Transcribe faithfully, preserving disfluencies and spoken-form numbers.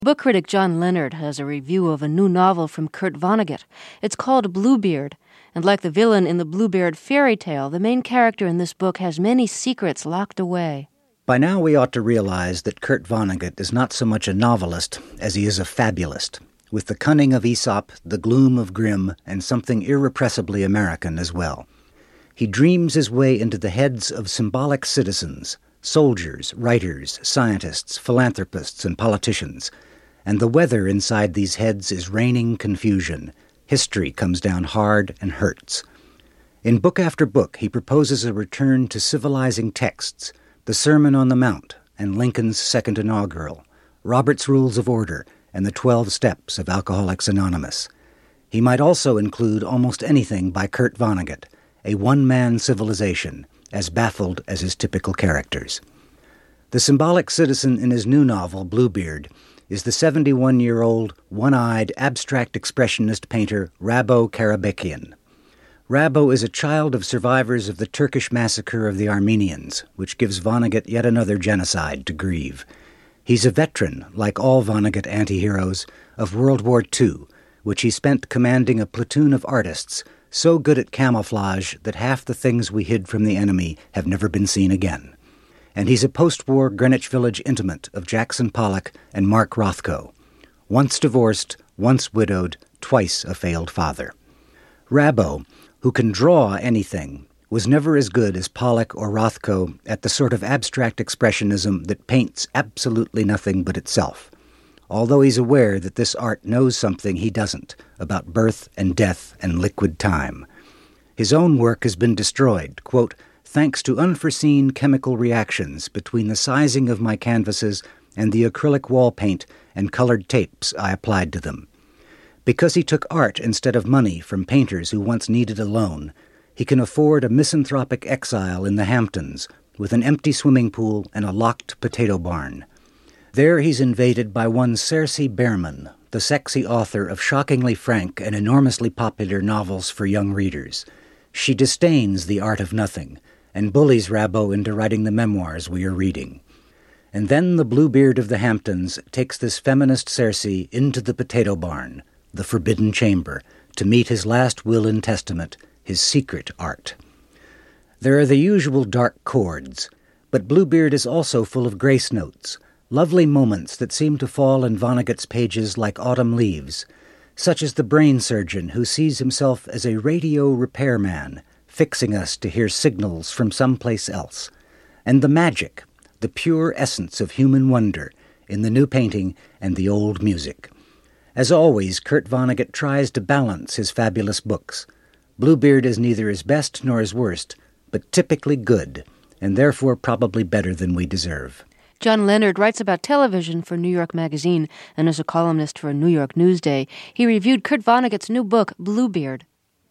Book critic John Leonard has a review of a new novel from Kurt Vonnegut. It's called Bluebeard, and like the villain in the Bluebeard fairy tale, the main character in this book has many secrets locked away. By now we ought to realize that Kurt Vonnegut is not so much a novelist as he is a fabulist, with the cunning of Aesop, the gloom of Grimm, and something irrepressibly American as well. He dreams his way into the heads of symbolic citizens, soldiers, writers, scientists, philanthropists, and politicians, and the weather inside these heads is raining confusion. History comes down hard and hurts. In book after book, he proposes a return to civilizing texts, the Sermon on the Mount and Lincoln's Second Inaugural, Robert's Rules of Order, and the Twelve Steps of Alcoholics Anonymous. He might also include almost anything by Kurt Vonnegut, a one-man civilization, as baffled as his typical characters. The symbolic citizen in his new novel, Bluebeard, is the seventy-one-year-old, one-eyed, abstract expressionist painter Rabo Karabekian. Rabo is a child of survivors of the Turkish massacre of the Armenians, which gives Vonnegut yet another genocide to grieve. He's a veteran, like all Vonnegut anti-heroes, of World War Two, which he spent commanding a platoon of artists so good at camouflage that half the things we hid from the enemy have never been seen again. And he's a post-war Greenwich Village intimate of Jackson Pollock and Mark Rothko, once divorced, once widowed, twice a failed father. Rabo, who can draw anything, was never as good as Pollock or Rothko at the sort of abstract expressionism that paints absolutely nothing but itself, although he's aware that this art knows something he doesn't about birth and death and liquid time. His own work has been destroyed, quote, thanks to unforeseen chemical reactions between the sizing of my canvases and the acrylic wall paint and colored tapes I applied to them. Because he took art instead of money from painters who once needed a loan, he can afford a misanthropic exile in the Hamptons with an empty swimming pool and a locked potato barn. There he's invaded by one Cersei Behrman, the sexy author of shockingly frank and enormously popular novels for young readers. She disdains the art of nothing, and bullies Rabo into writing the memoirs we are reading. And then the Bluebeard of the Hamptons takes this feminist Cersei into the potato barn, the forbidden chamber, to meet his last will and testament, his secret art. There are the usual dark chords, but Bluebeard is also full of grace notes, lovely moments that seem to fall in Vonnegut's pages like autumn leaves, such as the brain surgeon who sees himself as a radio repairman, fixing us to hear signals from someplace else, and the magic, the pure essence of human wonder, in the new painting and the old music. As always, Kurt Vonnegut tries to balance his fabulous books. Bluebeard is neither his best nor his worst, but typically good, and therefore probably better than we deserve. John Leonard writes about television for New York Magazine and is a columnist for New York Newsday. He reviewed Kurt Vonnegut's new book, Bluebeard.